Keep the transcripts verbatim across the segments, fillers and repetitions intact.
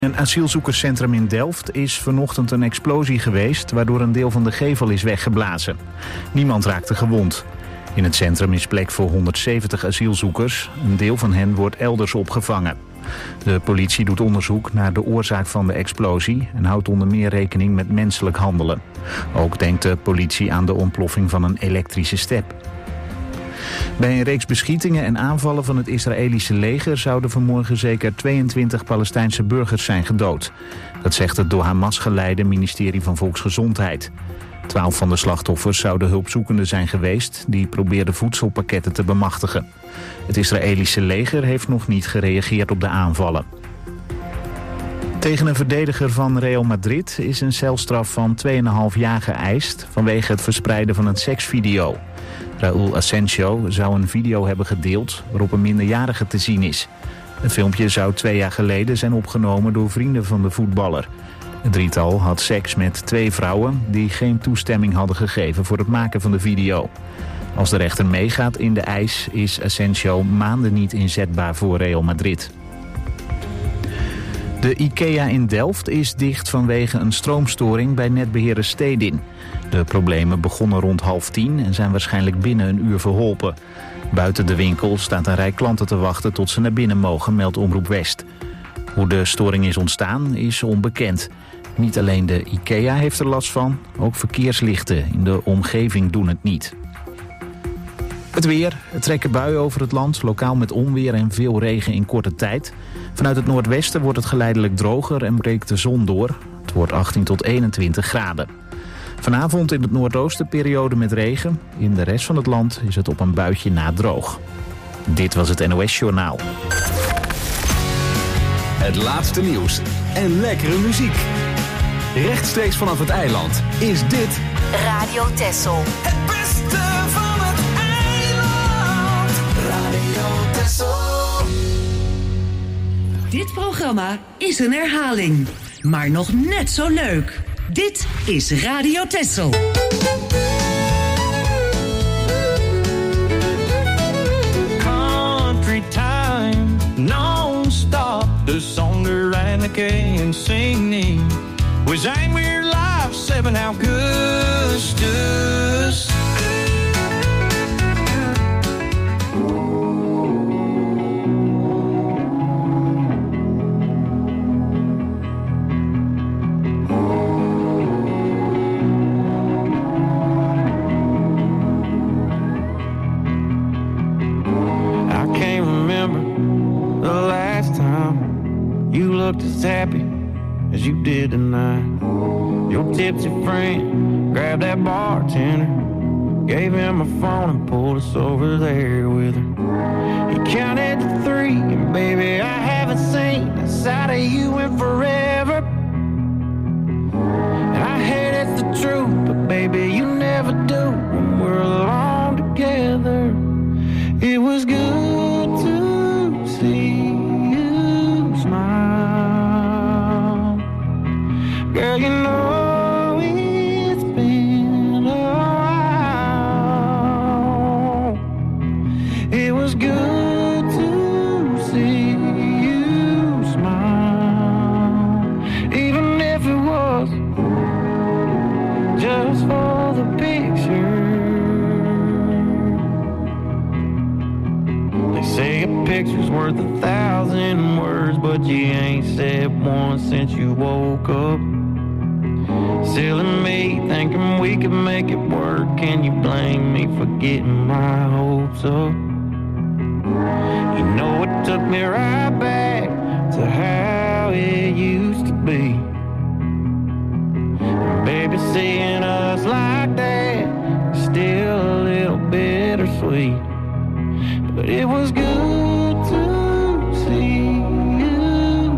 In een asielzoekerscentrum in Delft is vanochtend een explosie geweest, waardoor een deel van de gevel is weggeblazen. Niemand raakte gewond. In het centrum is plek voor honderdzeventig asielzoekers. Een deel van hen wordt elders opgevangen. De politie doet onderzoek naar de oorzaak van de explosie en houdt onder meer rekening met menselijk handelen. Ook denkt de politie aan de ontploffing van een elektrische step. Bij een reeks beschietingen en aanvallen van het Israëlische leger zouden vanmorgen zeker tweeëntwintig Palestijnse burgers zijn gedood. Dat zegt het door Hamas geleide ministerie van Volksgezondheid. Twaalf van de slachtoffers zouden hulpzoekenden zijn geweest die probeerden voedselpakketten te bemachtigen. Het Israëlische leger heeft nog niet gereageerd op de aanvallen. Tegen een verdediger van Real Madrid is een celstraf van twee komma vijf jaar geëist vanwege het verspreiden van een seksvideo. Raúl Asensio zou een video hebben gedeeld waarop een minderjarige te zien is. Het filmpje zou twee jaar geleden zijn opgenomen door vrienden van de voetballer. Het drietal had seks met twee vrouwen die geen toestemming hadden gegeven voor het maken van de video. Als de rechter meegaat in de eis is Asensio maanden niet inzetbaar voor Real Madrid. De IKEA in Delft is dicht vanwege een stroomstoring bij netbeheerder Stedin. De problemen begonnen rond half tien en zijn waarschijnlijk binnen een uur verholpen. Buiten de winkel staat een rij klanten te wachten tot ze naar binnen mogen, meldt Omroep West. Hoe de storing is ontstaan is onbekend. Niet alleen de IKEA heeft er last van, ook verkeerslichten in de omgeving doen het niet. Het weer. Er trekken buien over het land, lokaal met onweer en veel regen in korte tijd. Vanuit het noordwesten wordt het geleidelijk droger en breekt de zon door. Het wordt achttien tot eenentwintig graden. Vanavond in het noordoosten periode met regen. In de rest van het land is het op een buitje na droog. Dit was het N O S Journaal. Het laatste nieuws en lekkere muziek. Rechtstreeks vanaf het eiland is dit Radio Texel. Het beste van het eiland. Radio Texel. Dit programma is een herhaling, maar nog net zo leuk. Dit is Radio Texel. Country time, non-stop. The sonder and the K singing. We zijn weer live, seven Augustus. As happy as you did tonight. Your tipsy friend grabbed that bartender, gave him a phone and pulled us over there with her. He counted to three and baby I haven't seen that side of you in forever. And I hate it's the truth, but baby you never do when we're alone together. It was good to see you smile. Girl, you know it's been a while. It was good to see you smile, even if it was just for the picture. They say a picture's worth a thousand words, but you ain't said one since you woke up. Silly me, thinking we could make it work. Can you blame me for getting my hopes up? You know it took me right back to how it used to be. And baby, seeing us like that is still a little bittersweet. But it was good to see you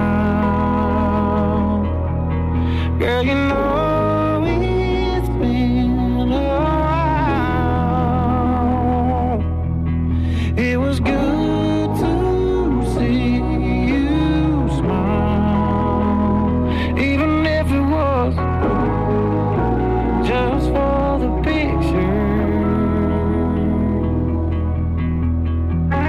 smile. Girl, you know it's been a while. It was good to see you smile, even if it was just for the picture.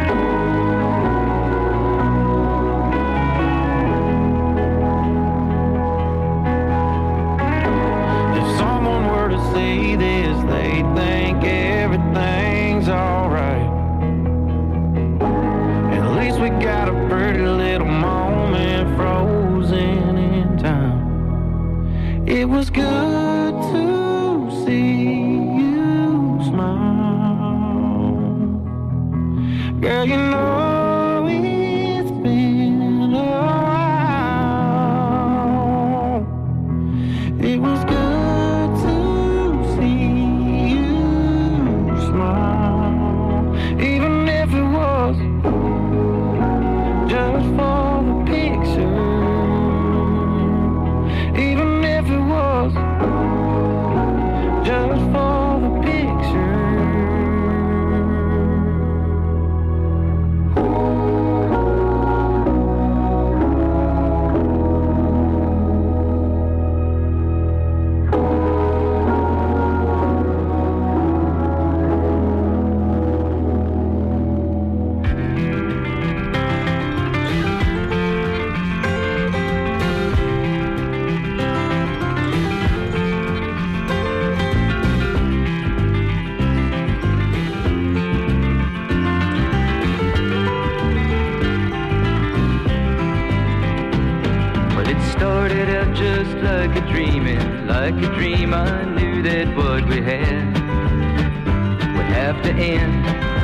Well, it started out just like a dream, and like a dream I knew that what we had would have to end.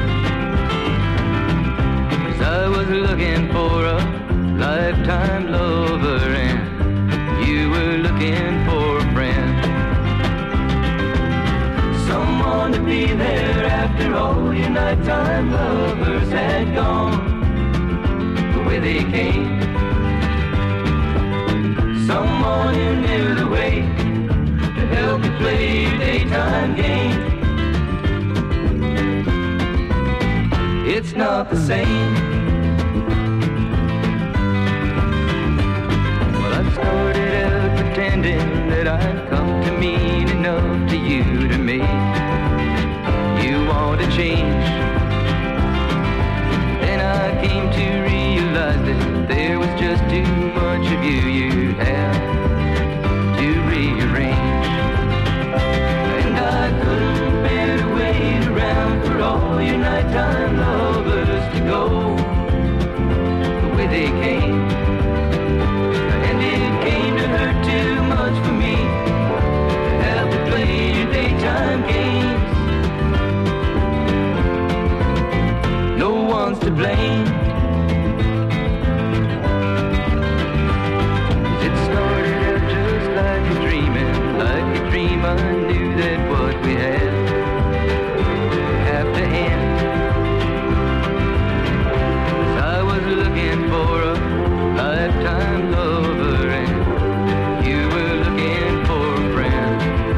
'Cause I was looking for a lifetime lover, and you were looking for a friend. Someone to be there after all your nighttime lovers had gone the way they came. Someone who knew the way to help you play your daytime game. It's not the same. Well, I started out pretending that I'd come to mean enough to you to make you want to change. Then I came to realize that there was just too much of you you have to rearrange. And I couldn't bear to wait around for all your nighttime lovers to go the way they came. And it came to hurt too much for me to have to play your daytime games. No one's to blame. I knew that what we had would have to end. 'Cause I was looking for a lifetime lover, and you were looking for a friend.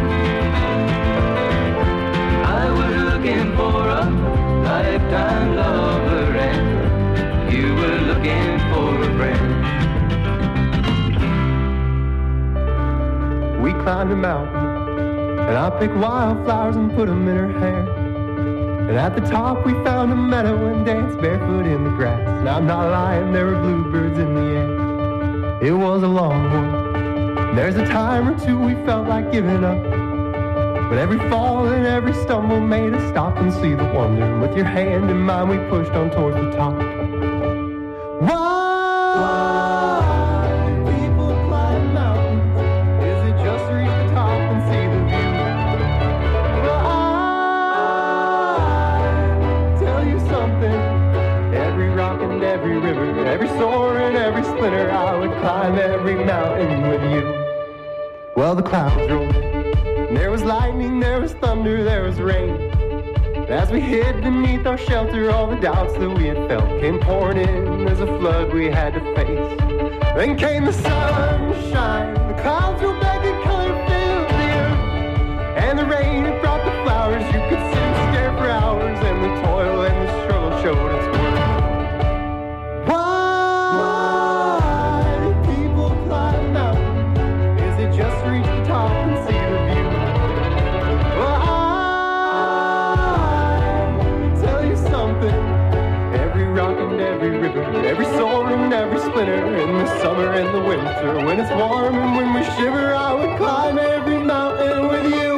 I was looking for a lifetime lover, and you were looking for a friend. We climbed a mountain, and I picked wildflowers and put them in her hair. And at the top we found a meadow and danced barefoot in the grass. And I'm not lying, there were bluebirds in the air. It was a long one. There's a time or two we felt like giving up, but every fall and every stumble made us stop and see the wonder. And with your hand in mine we pushed on towards the top. Why? Every soar and every splinter, I would climb every mountain with you. Well, the clouds rolled, and there was lightning, there was thunder, there was rain. As we hid beneath our shelter, all the doubts that we had felt came pouring in as a flood we had to face. Then came the sunshine, the clouds rolled back and color filled the earth. And the rain, it brought the flowers, you could sit and stare for hours, and the toil and the struggle showed its worth. Every soar and every splinter, in the summer and the winter, when it's warm and when we shiver, I would climb every mountain with you.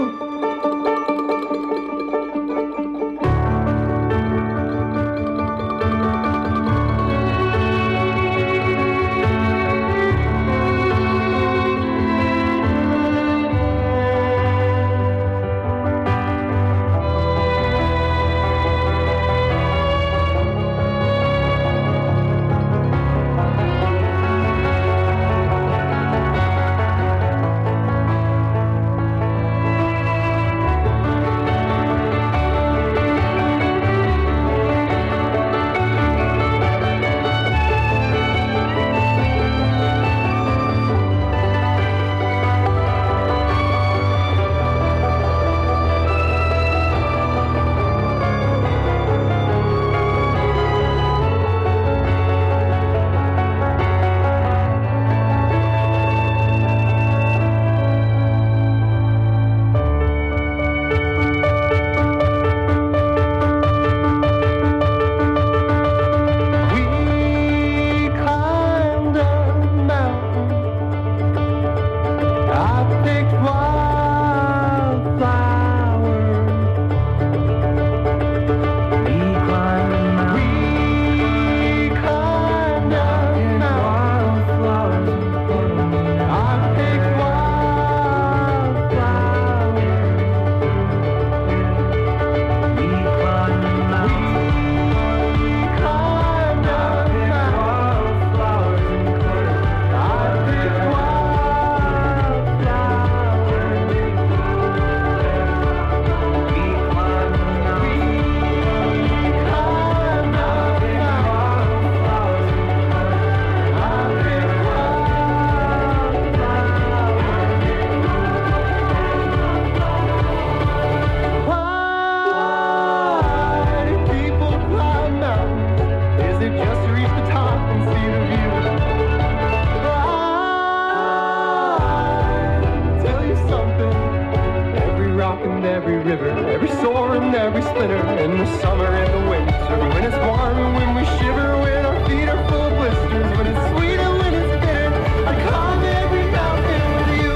every sore and every splinter, in the summer and the winter, when it's warm and when we shiver, when our feet are full of blisters, when it's sweet and when it's bitter, I climb every mountain with you.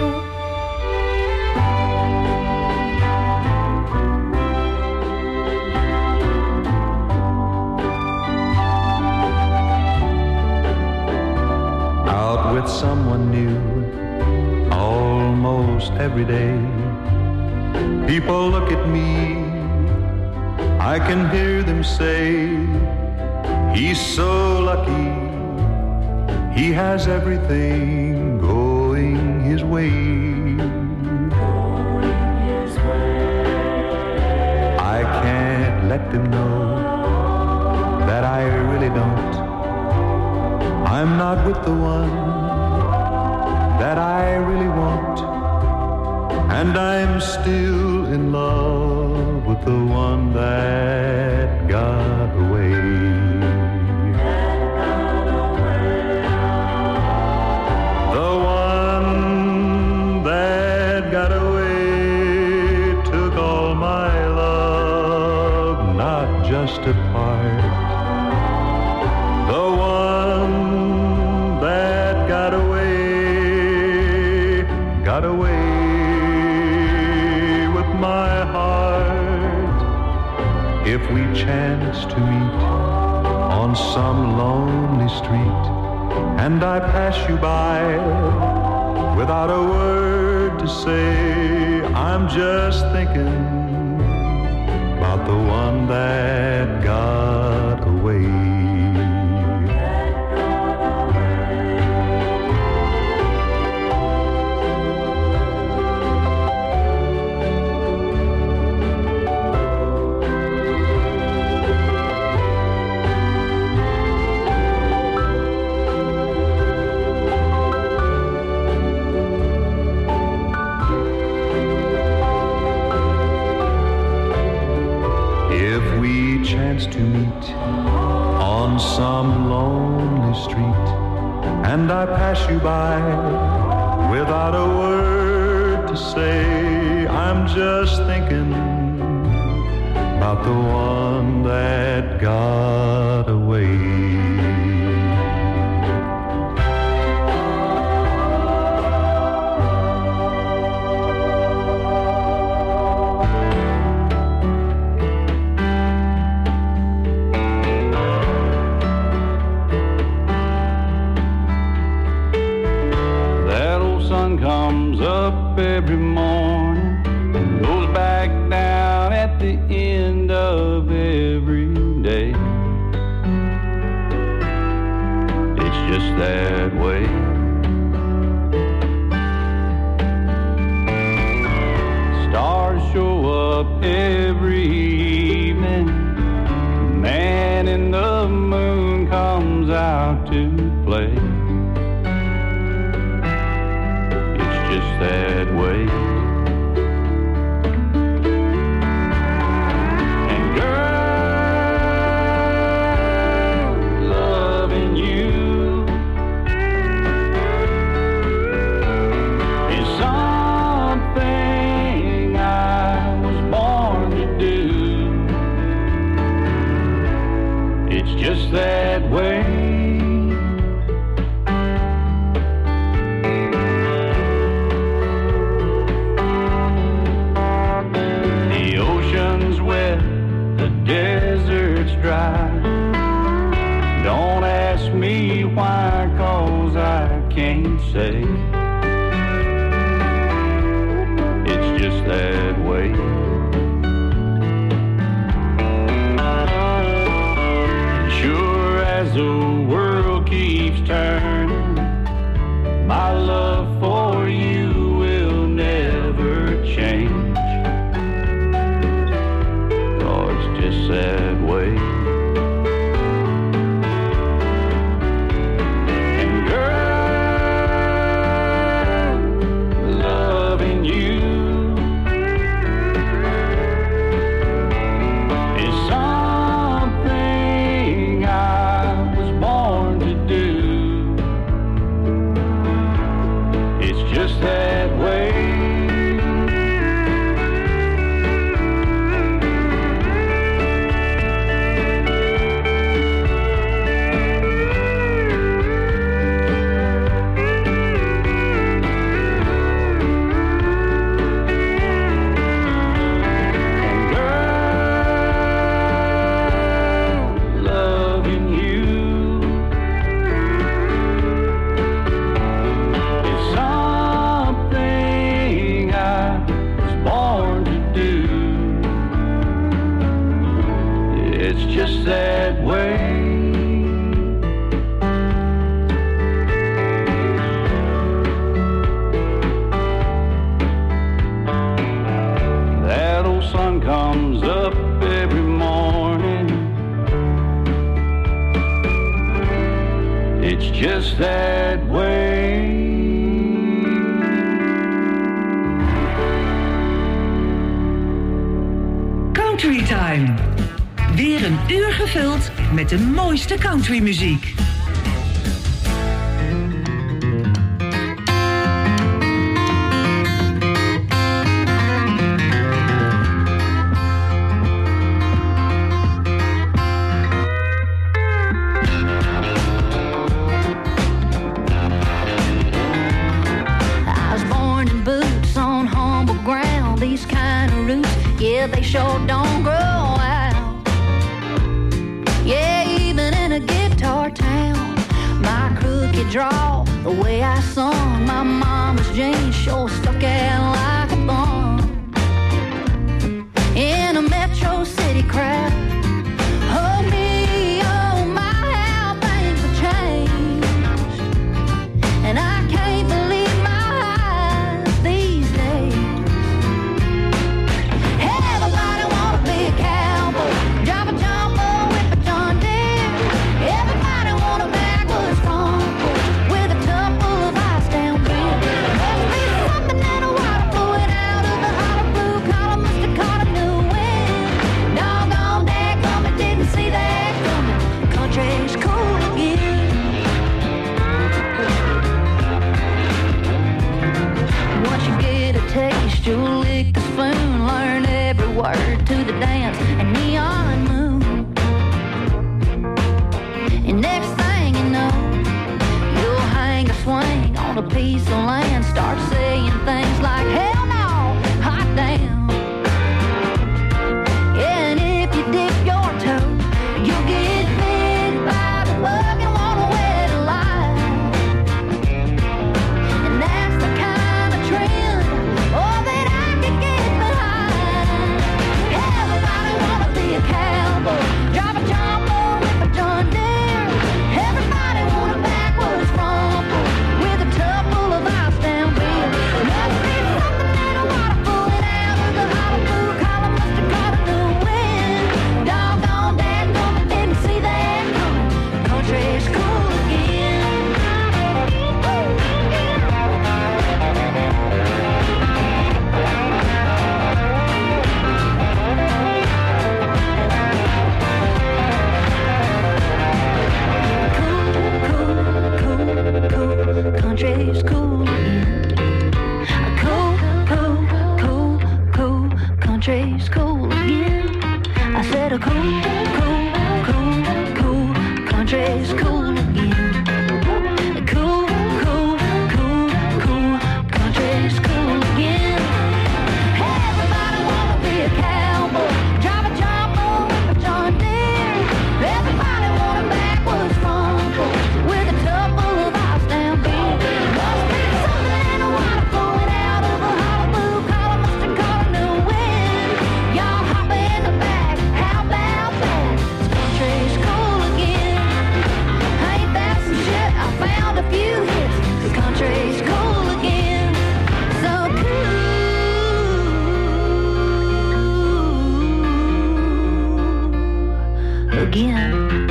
Out with someone new almost every day. People look at me, I can hear them say, he's so lucky, he has everything going his way. I can't let them know that I really don't. I'm not with the one that I really want, and I'm still in love with the one that got away. The one that got away took all my love, not just a part. The one that got away, got away with my heart. If we chance to meet on some lonely street, and I pass you by without a word to say, I'm just thinking about the one that got away. To meet on some lonely street, and I pass you by without a word to say, I'm just thinking about the one that got away. Comes up every morning and goes back down at the end of every day. It's just that way. Stars show up every evening. Man in the moon comes out to play. That way. And girl, loving you is something I was born to do. It's just that way. Desert's dry. Don't ask me why, 'cause I can't say. It's just that way. Sure as the world keeps turning, my love for you will never change. Just that way. And girl, loving you is something I was born to do. gevuld met de mooiste countrymuziek. Yeah, they sure don't grow out. Yeah, even in a guitar town. My crooked draw, the way I sung, my mama's jeans sure stuck out like a thumb. In a Metro City crowd, oh me, oh my, how things have changed. And I can't believe my eyes these days. You'll lick the spoon, learn every word to the dance and neon moon. And next thing you know, you'll hang a swing on a piece of land, start saying things like, hell no, hot damn. Yeah, and if you dip your toe, you'll get bit by the bug and wanna wet a lie. And that's the kind of trend, oh, that I can get behind. Everybody wanna be a cowboy, drive a jumbo, whip a John Deere. Everybody wanna backwards rumble with a tub full of ice down beer. Must be something in the water pulling out of the hollow blue collar. Must have caught a new wind. Doggone dadgummit, didn't see that coming. Country's cool again. Country's cool again. Cool, cool, cool, cool. Country's cool again. I said a cool, cool, cool, cool. Country's cool again. Cool, cool, cool, cool. Country's cool again. Everybody wanna be a cowboy, drive a jumbo, whip a John Deere. Everybody wanna backwards rumble with a tub full of ice down beer. Must be something in the water flowing out of a hollow blue collar. Must have caught a new wind. Y'all hop in the back, how about that? Country's cool again. Ain't that some shit? I found a few hits. The country's cool again. So cool again.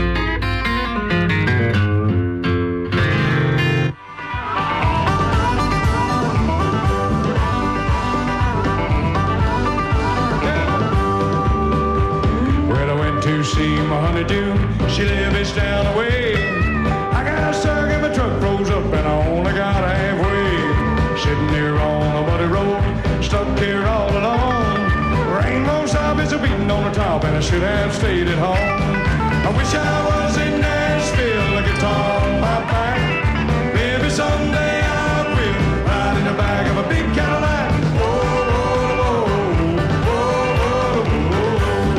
Well, I went to see my honeydew. She lives down the way. I got stuck and my truck froze up and I only got halfway. Sitting here on a muddy road, stuck here all alone. Rainbow stop is a beating on the top and I should have stayed at home. I wish I was in Nashville, a guitar on my back. Maybe someday I will ride in the back of a big Cadillac. Whoa, whoa, whoa, whoa, whoa,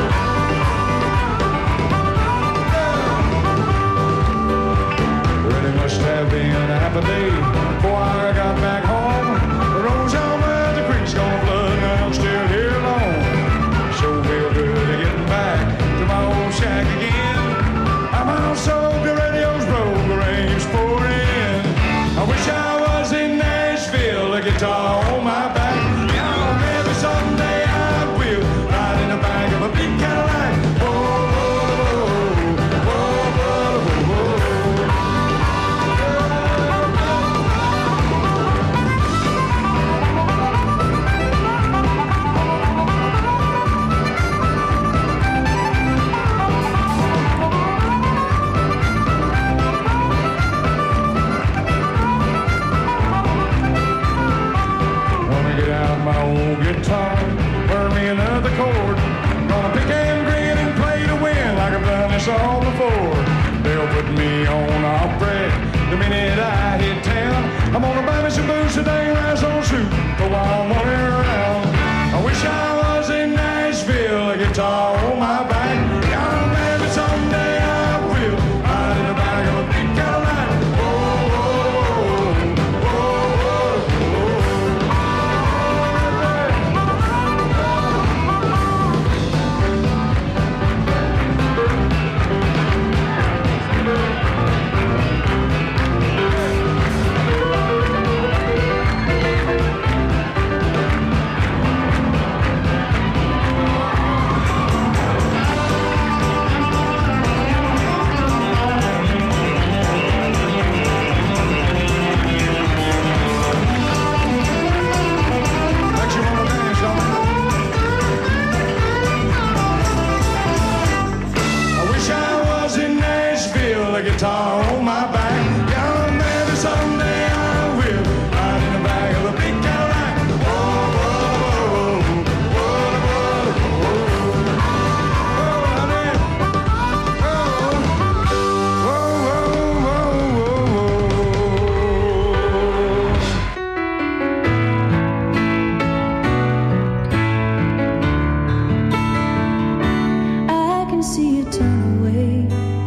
whoa. Really must have been a half a day before I got back home. The road's on where the creek's gonna flood and I'm still here alone. So feel good to getting back to my old shack again. I'm also the radio's program's pouring in. I wish I was in Nashville, a guitar on my back. Yeah, maybe someday I will ride in the back of a big Cadillac. Whoa, whoa, whoa, whoa, whoa, whoa. saw before. They'll put me on a break the minute I hit town. I'm gonna buy me some boots today and that's on suit for while I'm running around. I wish I was in Nashville, a guitar on my back. God, maybe someday I will ride in the back of a big Cadillac. Whoa, whoa, whoa, whoa, guitar on my back. Yeah, maybe someday I will ride in the back of a big Cadillac. Whoa, whoa, whoa, whoa, whoa, whoa, honey. Whoa, whoa, whoa, whoa. I can see you turn away.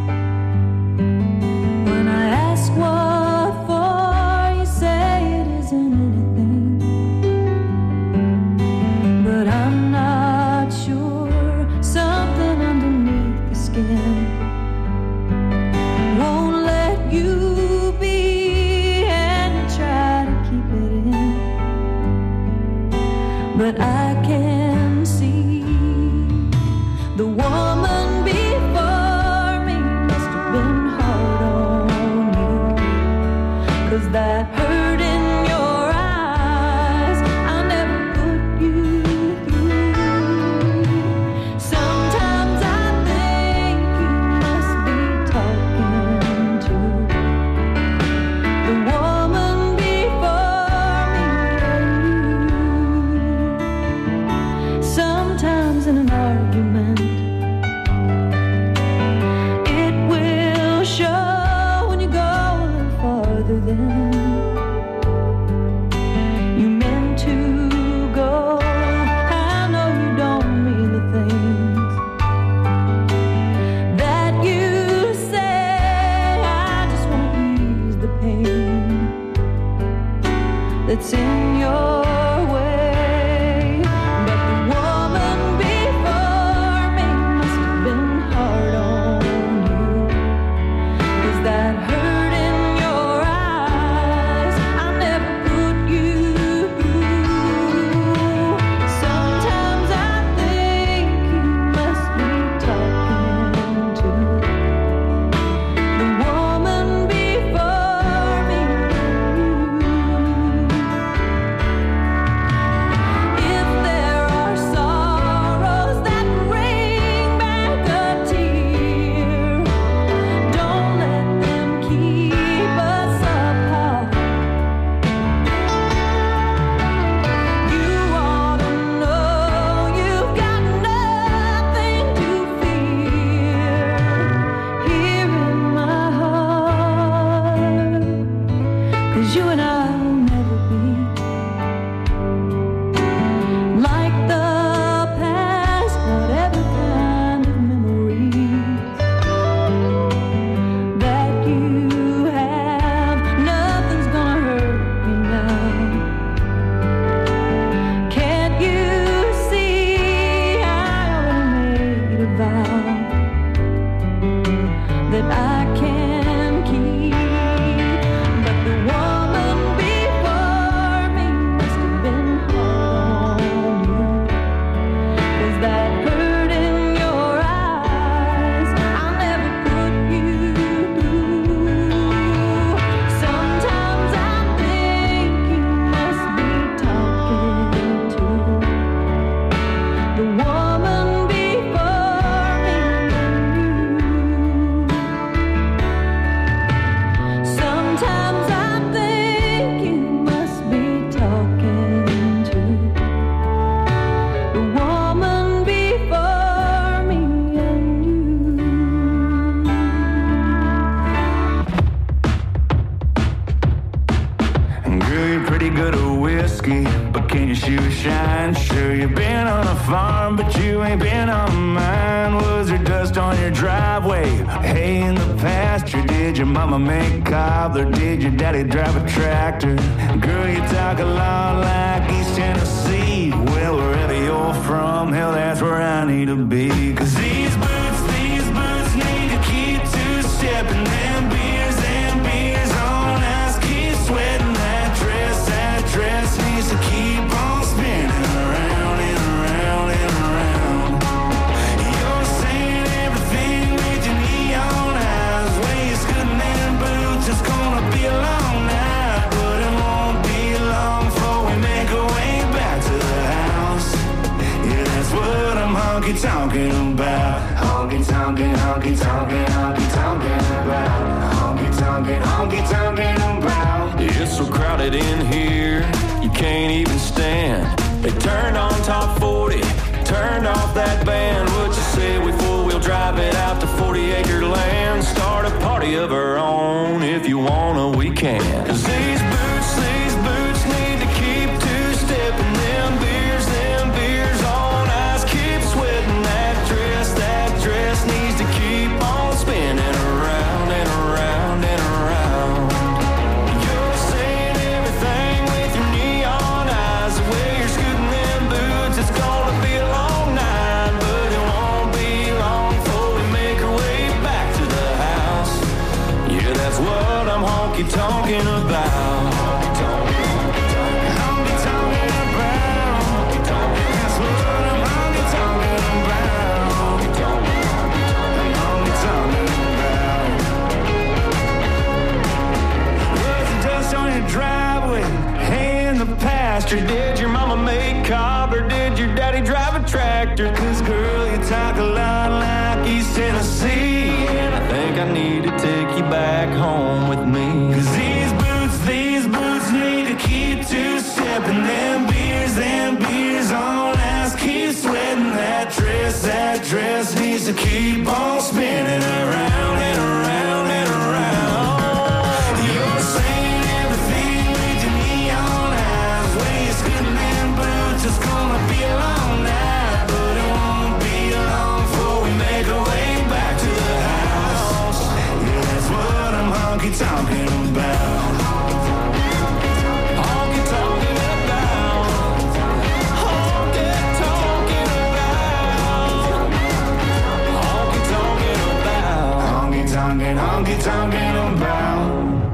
But I can see the woman before me must have been hard on you, 'cause that hurt in your eyes I never put you through. Sometimes I think you must be talking to the woman before me and you. Sometimes in an argument, it will show when you go a little farther than you meant to go. I know you don't mean the things that you say. I just want to ease the pain that's in your pretty good at whiskey, but can you shoot a shine? Sure, you've been on a farm, but you ain't been on mine. Was there dust on your driveway? Hay in the pasture? Did your mama make cobbler? Did your daddy drive a tractor? Girl, you talk a lot like East Tennessee. Well, wherever you're from, hell, that's where I need to be. Cause these boots, these boots need to keep two-stepping. Them beers, them beers on ice, keep sweating. That dress, that dress needs to keep on spinning around and around and around. You're saying everything with your neon eyes. Way you're scooting them boots, it's gonna be a long night, but it won't be long before we make our way back to the house. Yeah, that's what I'm honky-tonkin' about. Honky-tonkin', honky-tonkin', honky-tonkin' about. Honky-tonkin', honky-tonkin' about. It's so crowded in here, you can't even stand. They turned on top forty, turned off that band. What you say we four-wheel drive it out to forty acre land? Start a party of our own, if you wanna we can. Cause these boots, these boots need to keep two-stepping. Them beers, them beers on ice, keep sweating. That dress, that dress needs to keep on spinning around and around and around. You're saying everything with your neon eyes. The way you're scooting them boots, it's gonna be a long night, but it won't be long before we make our way back to the house. Yeah, that's what I'm honky-tonkin' about. Honky-tonkin' about. That's what I'm honky-tonkin' about. Honky-tonkin' about. Was the dust on your driveway? Hay in the pasture? Did your mama make cob or did your daddy drive a tractor? Cause girl, you talk a lot like East Tennessee, and I think I need to take you back home with me. Cause these boots, these boots need to keep two-stepping. Them beers, them beers on ice, keep sweating. That dress, that dress needs to keep on spinning around and around and around. You're saying everything with your neon eyes. Way you're scooting them boots, it's gonna be a long night, but it won't be long before we make our way back to the house. Yeah, that's what I'm honky-tonkin' about. Honky-tonkin' about. Honky-tonkin' about. Honky-tonkin' about. Honky-tonkin', honky-tonkin' about.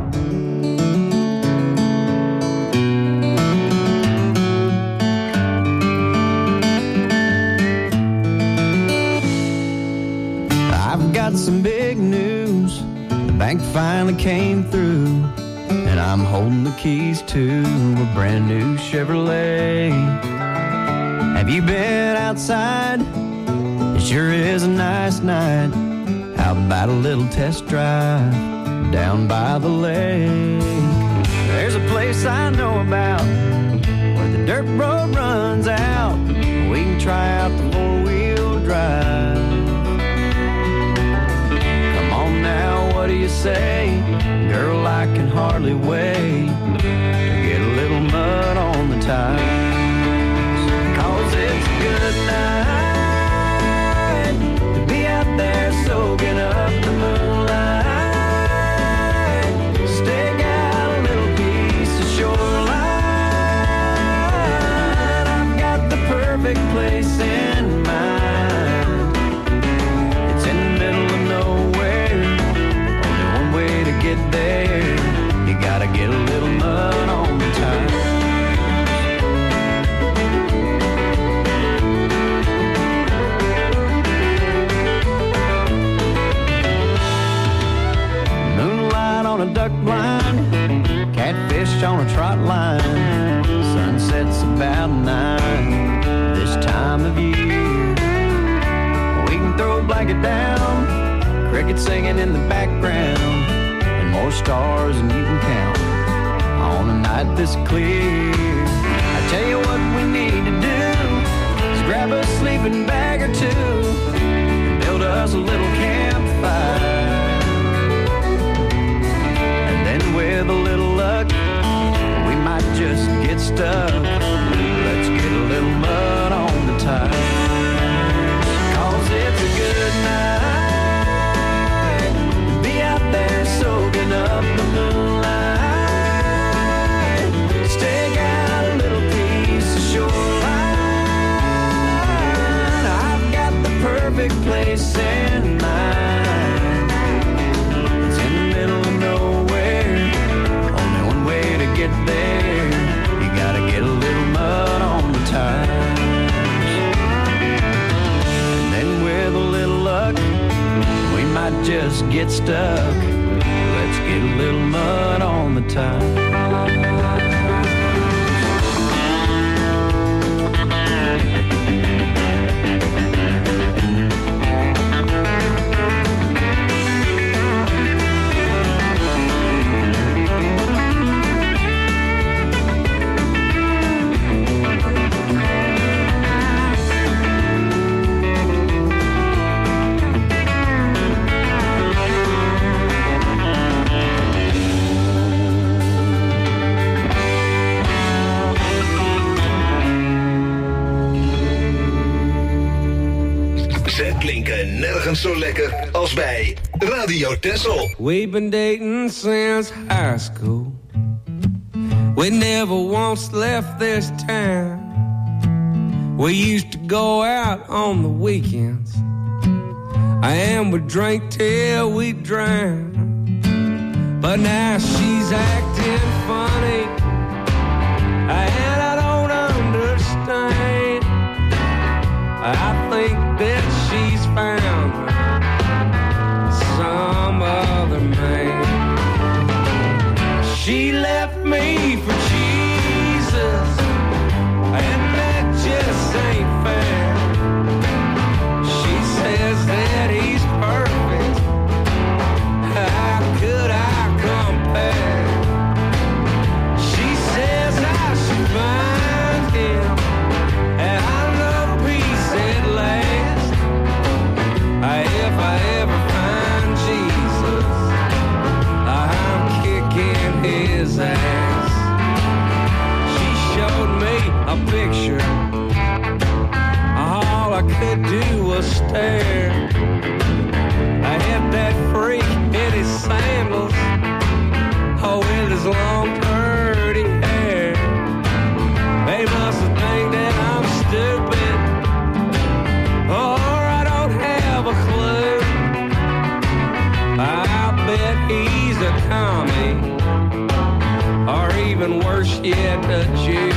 I've got some big news. The bank finally came through, and I'm holding the keys to a brand new Chevrolet. Have you been outside? It sure is a nice night. How about a little test drive down by the lake? There's a place I know about where the dirt road runs out. We can try out the four-wheel drive. Now, what do you say? Girl, I can hardly wait to get a little mud on the tires. Cause it's a good night to be out there soaking up the moonlight. Stake out a little piece of shoreline. I've got the perfect place in mind. It's in the middle of nowhere. Way to get there, you gotta get a little mud on the tires. Moonlight on a duck blind, catfish on a trot line. Sunset's about nine this time of year. We can throw a blanket down, crickets singing in the background, and more stars than you can count on a night this clear. I tell you what we need to do is grab a sleeping bag or two and build us a little campfire. And then with a little luck, we might just stuck. Let's get a little mud on the tires. 'Cause it's a good night to be out there soaking up the moonlight. Stake out a little piece of shoreline. I've got the perfect place in mind. It's in the middle of nowhere. Only one way to get there. You gotta get a little mud on the tires. And then with a little luck, we might just get stuck. Let's get a little mud on the tires. Nergens zo lekker als bij Radio Texel. We've been dating since high school. We never once left this town. We used to go out on the weekends, and we drink till we drown. But now she's acting funny, and I don't understand. I think that she's found some other man. She left me for Jesus, and that just ain't fair. She says that he's perfect. How could I compare? She says I should find him, and I know peace at last. If I ever find Jesus, I'm kicking his ass. She showed me a picture. All I could do was stare. I had that freak in his sandals, oh, with his long curly hair. They must have think that I'm stupid, or I don't have a clue. I bet he's a commie, or even worse yet, a Jew.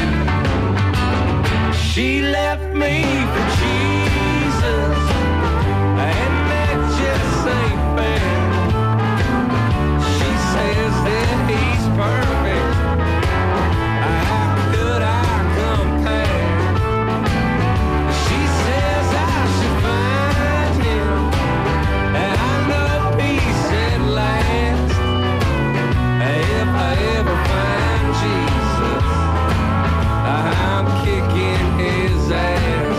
She left me for Jesus, and that just ain't fair. She says that he's perfect. How could I compare? She says I should find him, and I know peace at last. If I ever find Jesus, I'm kicking his ass.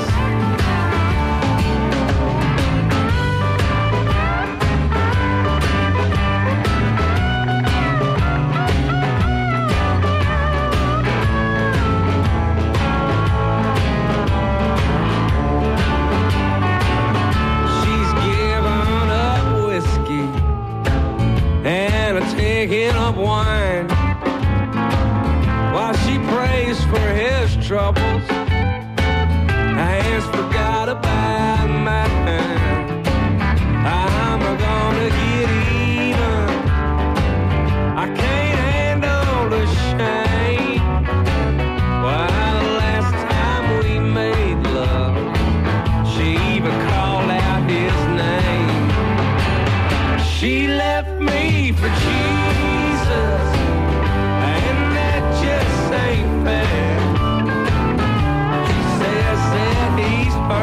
She's giving up whiskey and taking up wine while she prays for his troubles and forgot about mine. I'm gonna get even. I can't handle the shame. Well, the last time we made love, she even called out his name. She left me for Jesus, and that just ain't fair. She says that he's perfect.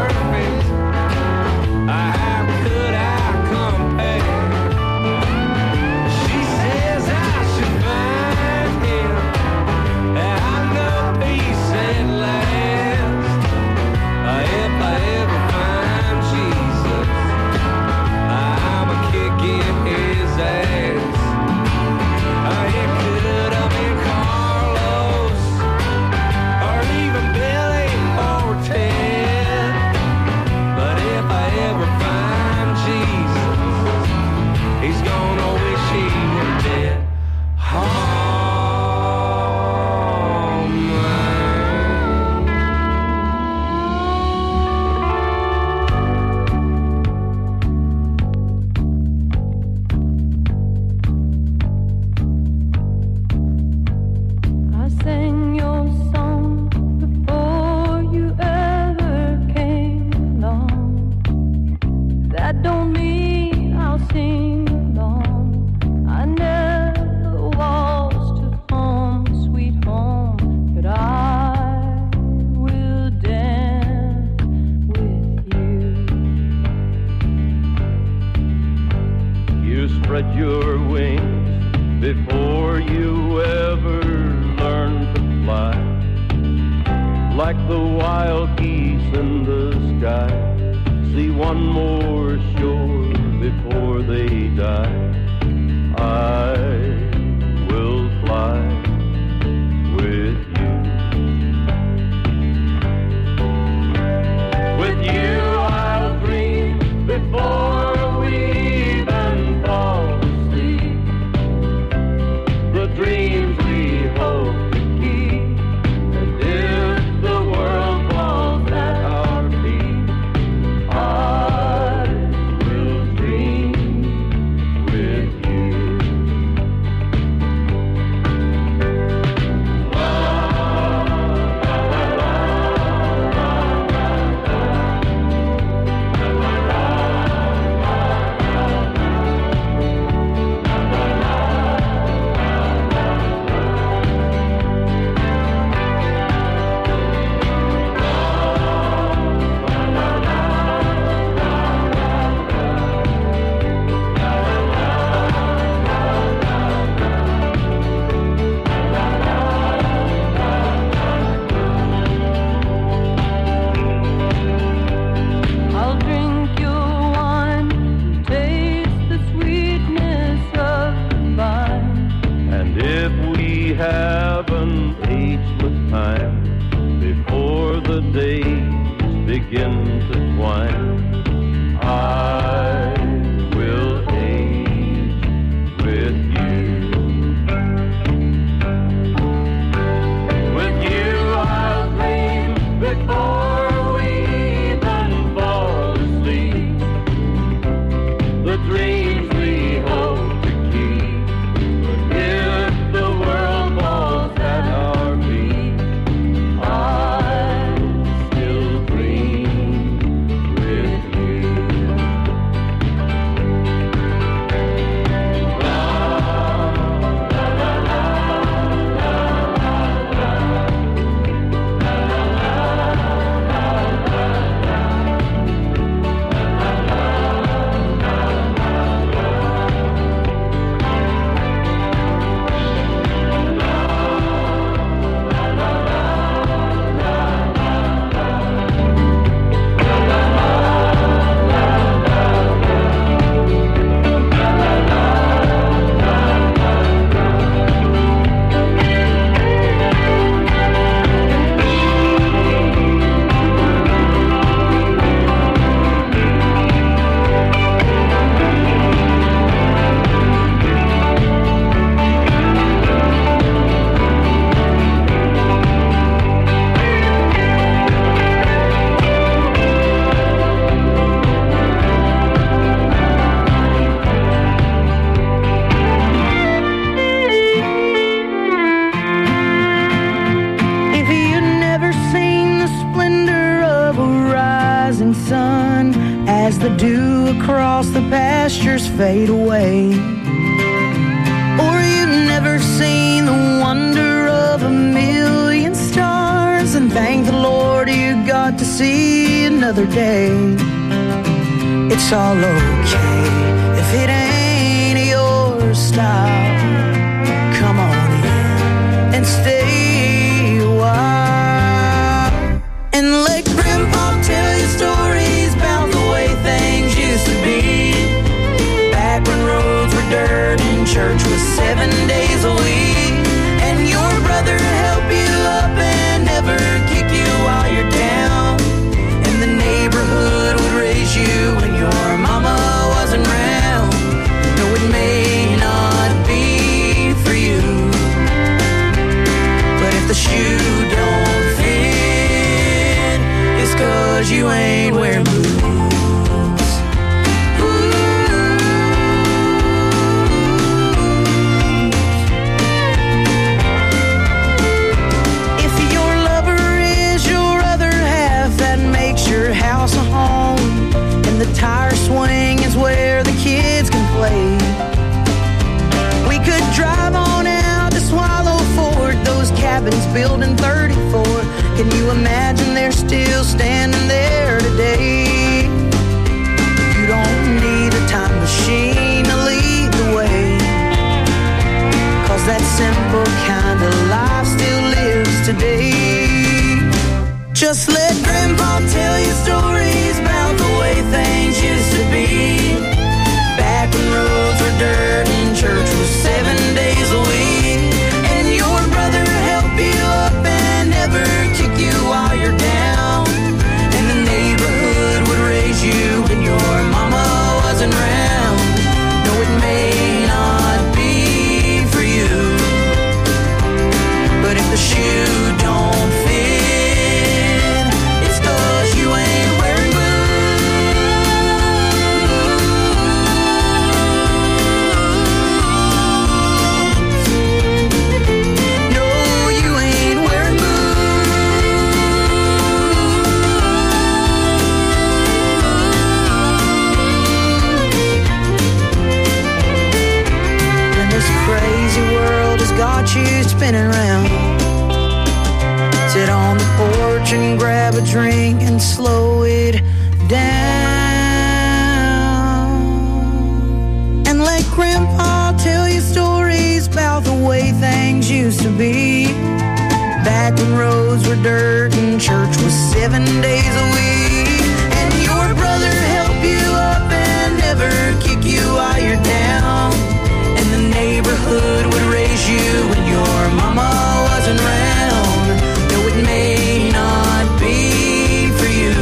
spread your wings before you ever learn to fly. Like the wild geese in the sky, see one more shore before they die. I will fly with you. With you I'll dream before we even fall asleep. The dreams we hope to keep. And if the world falls at our feet, I will dream with you. I'll drink your wine, taste the sweetness of the vine. And if we have an ageless time before the days begin to twine, I will age with you. With you I'll dream before we even fall asleep. The dreams we hope to keep. But if the world falls at our feet, I'll still dream with you. If you've never seen the splendor of a rising sun as the dew across the pastures fade away, or you've never seen the wonder of a million stars, and thank the Lord you got to see another day, it's all okay if it ain't your style. Come on in and stay a while, and let Grandpa tell you stories about the way things used to be, back when roads were dirt and church was seven days a week, and your brother help you up and never kick you while you're down, and the neighborhood would raise you when your mama wasn't around. No, it may not be for you, but if the shoe don't fit, it's 'cause you ain't wearing boots. If your lover is your other half, that makes your house a home, and the tire swing is where the kids can play. We could drive on out to Swallow Ford, those cabins built in thirty-four. Can you imagine they're still standing there today? You don't need a time machine to lead the way. 'cause that simple kind of life still lives today. Just let Grandpa tell you stories about the way things used to be. Back when roads were dirt and church was seven days a week. And your brother helped you up and never kick you while you're down. And the neighborhood would raise you when your mama wasn't around. No, it may not be for you, but if the shoe don't fit, it's 'cause you ain't wearing boots. No, you ain't wearing And this crazy world has got you spinning round. Sit on the porch and grab a drink and slow it down. And let Grandpa tell you stories about the way things used to be. Back when roads were dirt and church was seven days a week. And your brother helped you up and never kick you while you're down. And the neighborhood would raise you when your mama wasn't around. No, it may not be for you,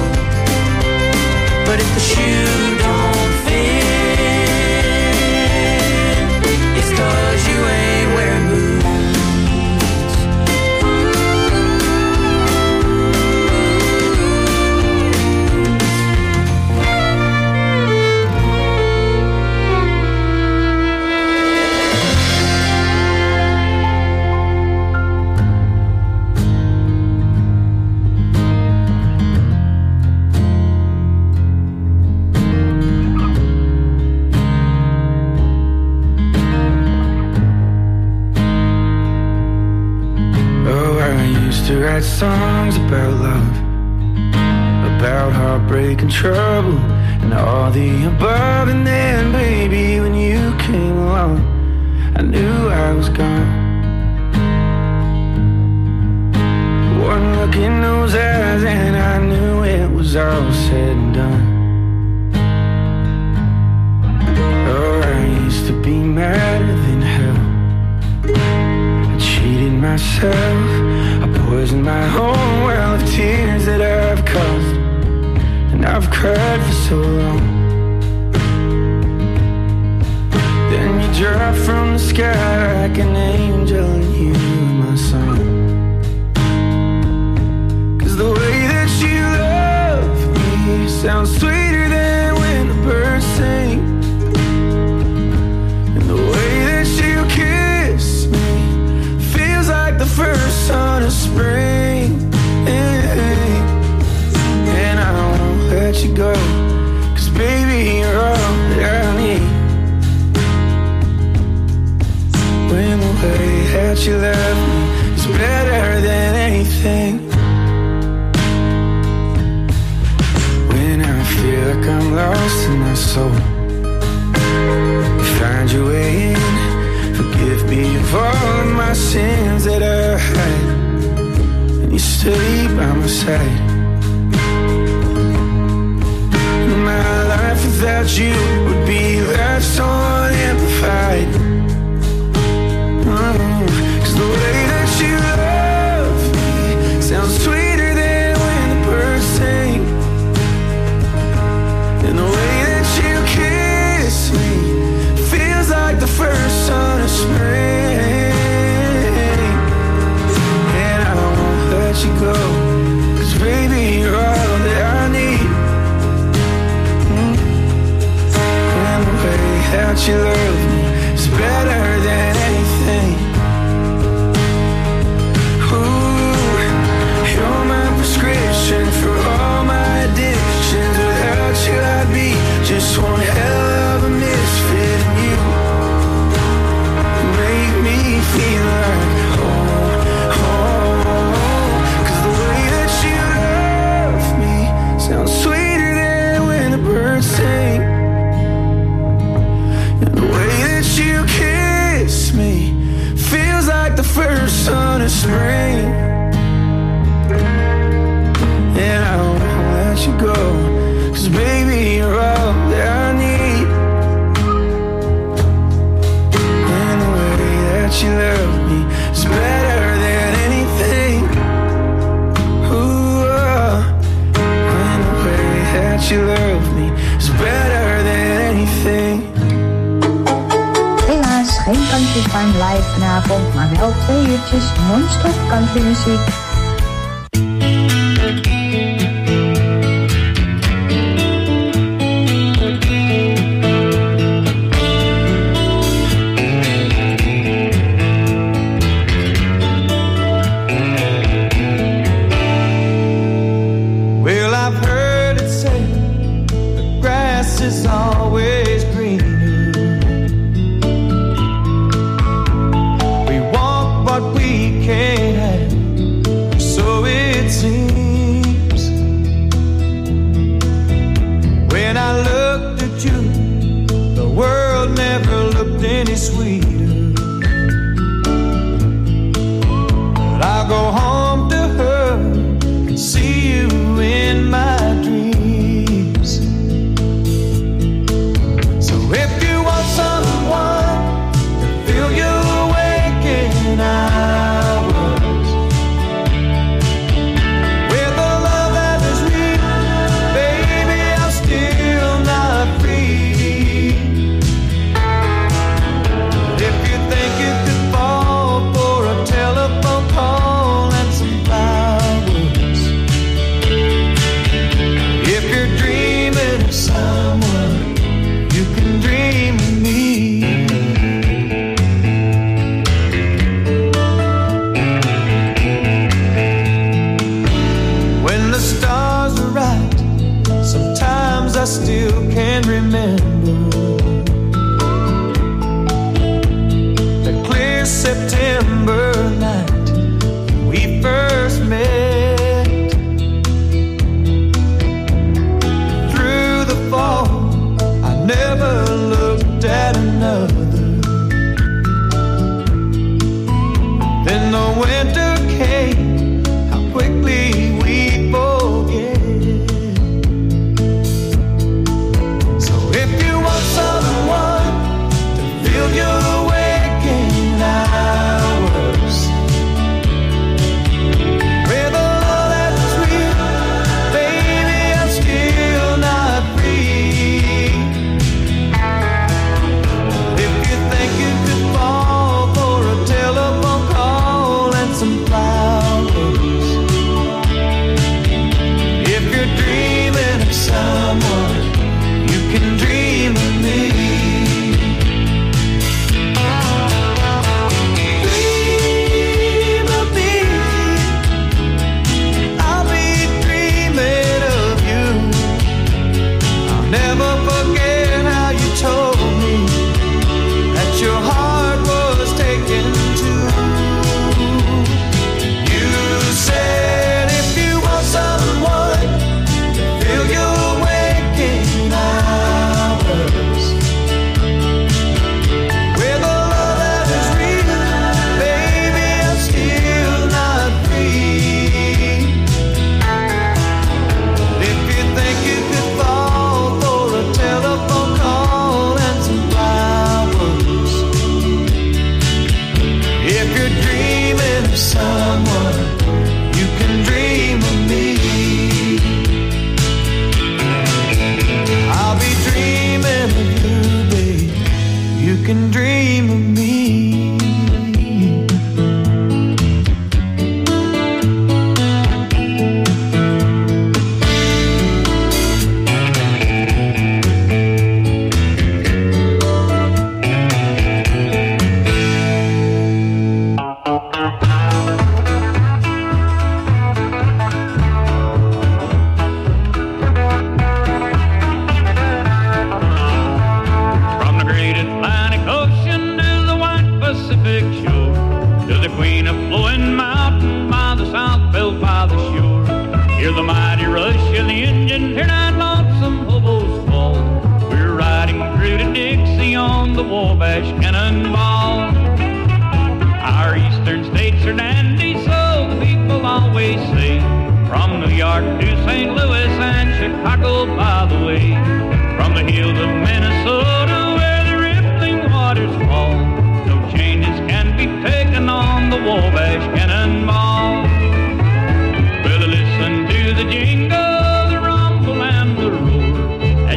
but if the shoe don't fit, it's 'cause you ain't wearing boots. Oh, I used to write songs about love, about heartbreak and trouble, and all the above. And then, baby, when you came along, I knew I was gone. One look in those eyes and I knew it was all said and done. Oh, I used to be madder than hell. I cheated myself, I poisoned my whole well of tears that I've caused, and I've cried for so long. Then you drop from the sky like an angel and you were my song. 'Cause the way that you love me sounds sweeter than when the birds sing. And the way that you kiss me feels like the first sun of spring. And I won't let you go, 'cause baby, you're all that I need. When the way that you love me is better than anything. When I feel like I'm lost in my soul, you find your way in. Forgive me of all of my sins that I hide, and you stay by my side. My life without you would be life so unamplified. Mm, 'cause the way that you love me sounds sweeter than when the birds sing. And the way that you kiss me feels like the first sun of spring. And I won't let you go, 'cause baby, you're all that I need. Mm. And the way that M live vanavond, maar wel twee uurtjes non-stop countrymuziek.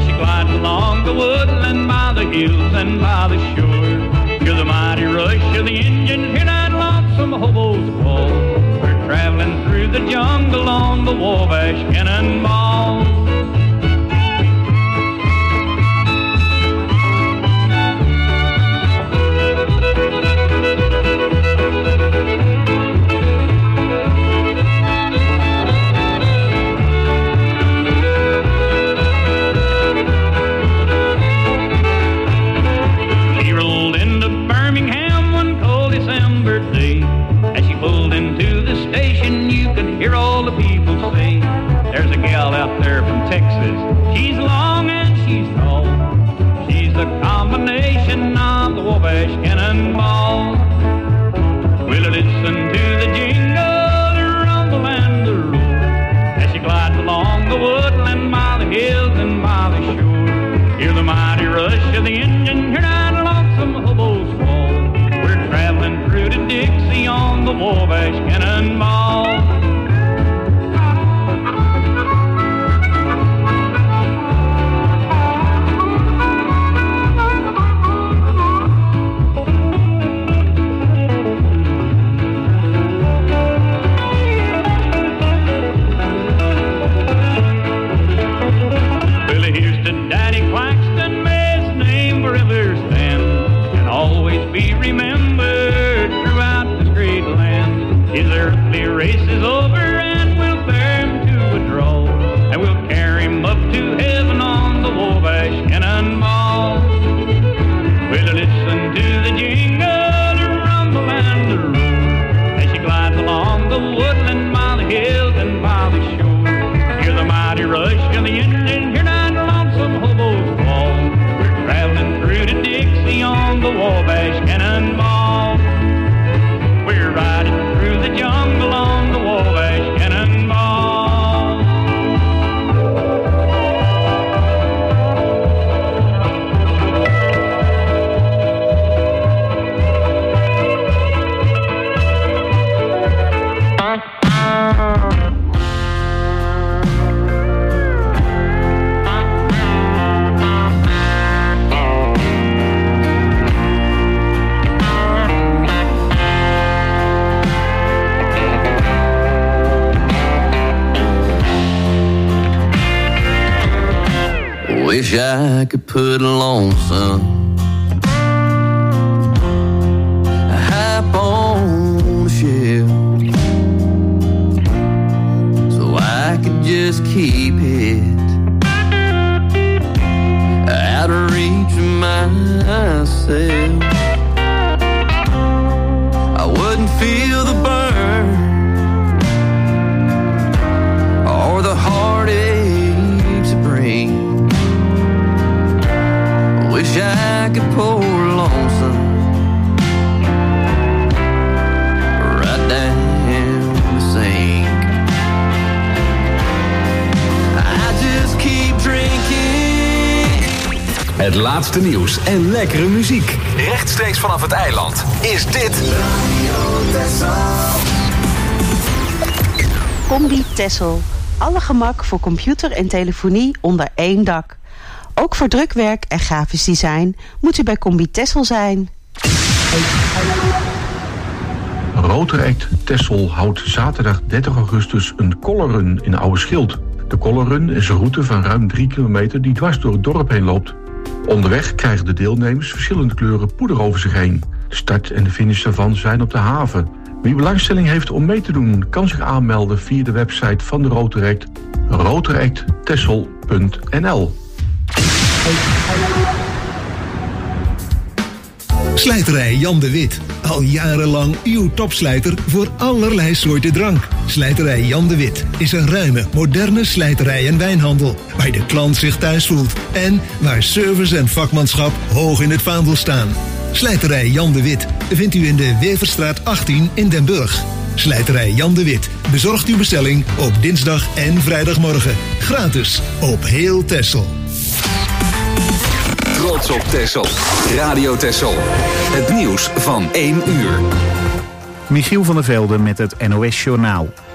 Hills and by the shore, you're the mighty rush of the jungle on the Wabash Cannonball. Hear all the people say, there's a gal out there from Texas. She's long and she's tall. She's a combination of the Wabash Cannonball. Will you listen to the jingle, the rumble and the roar as she glides along the woodland by the hills and by the shore? Hear the mighty rush of the engine, hear that lonesome hobo's fall. We're traveling through to Dixie on the Wabash Cannonball. His earthly race is over and we'll bear him to a draw, and we'll carry him up to heaven on the Wabash Cannonball. We'll listen to the jingle, the rumble and the roar as she glides along the woodland by the hills and by the shore. Hear the mighty rush of the engine, hear that lonesome hobo's call. We're traveling through to Dixie on the Wabash Cannonball. We're riding through the jungle on the Wabash Cannonball. Wish I could put a lonesome hype on the shelf so I could just keep it out of reach of myself. I wouldn't feel the burn or the heartaches it brings. Wish I could pour lonesome right down the sink. I just keep drinking. Het laatste nieuws en lekkere muziek. Rechtstreeks vanaf het eiland is dit Combi Tessel. Alle gemak voor computer en telefonie onder één dak. Ook voor drukwerk en grafisch design moet u bij Combi Tessel zijn. Rotaract Tessel houdt zaterdag dertig augustus een colorrun in Oude Schild. De colorrun is een route van ruim drie kilometer die dwars door het dorp heen loopt. Onderweg krijgen de deelnemers verschillende kleuren poeder over zich heen. De start en de finish daarvan zijn op de haven. Wie belangstelling heeft om mee te doen, kan zich aanmelden via de website van de Rotaract, rotaract tessel punt n l. Slijterij Jan de Wit. Al jarenlang uw topslijter voor allerlei soorten drank. Slijterij Jan de Wit is een ruime, moderne slijterij en wijnhandel, waar de klant zich thuis voelt en waar service en vakmanschap hoog in het vaandel staan. Slijterij Jan de Wit vindt u in de Weverstraat achttien in Den Burg. Slijterij Jan de Wit bezorgt uw bestelling op dinsdag en vrijdagmorgen. Gratis op heel Texel. Trots op Texel. Radio Texel. Het nieuws van één uur. Michiel van der Velde met het N O S Journaal.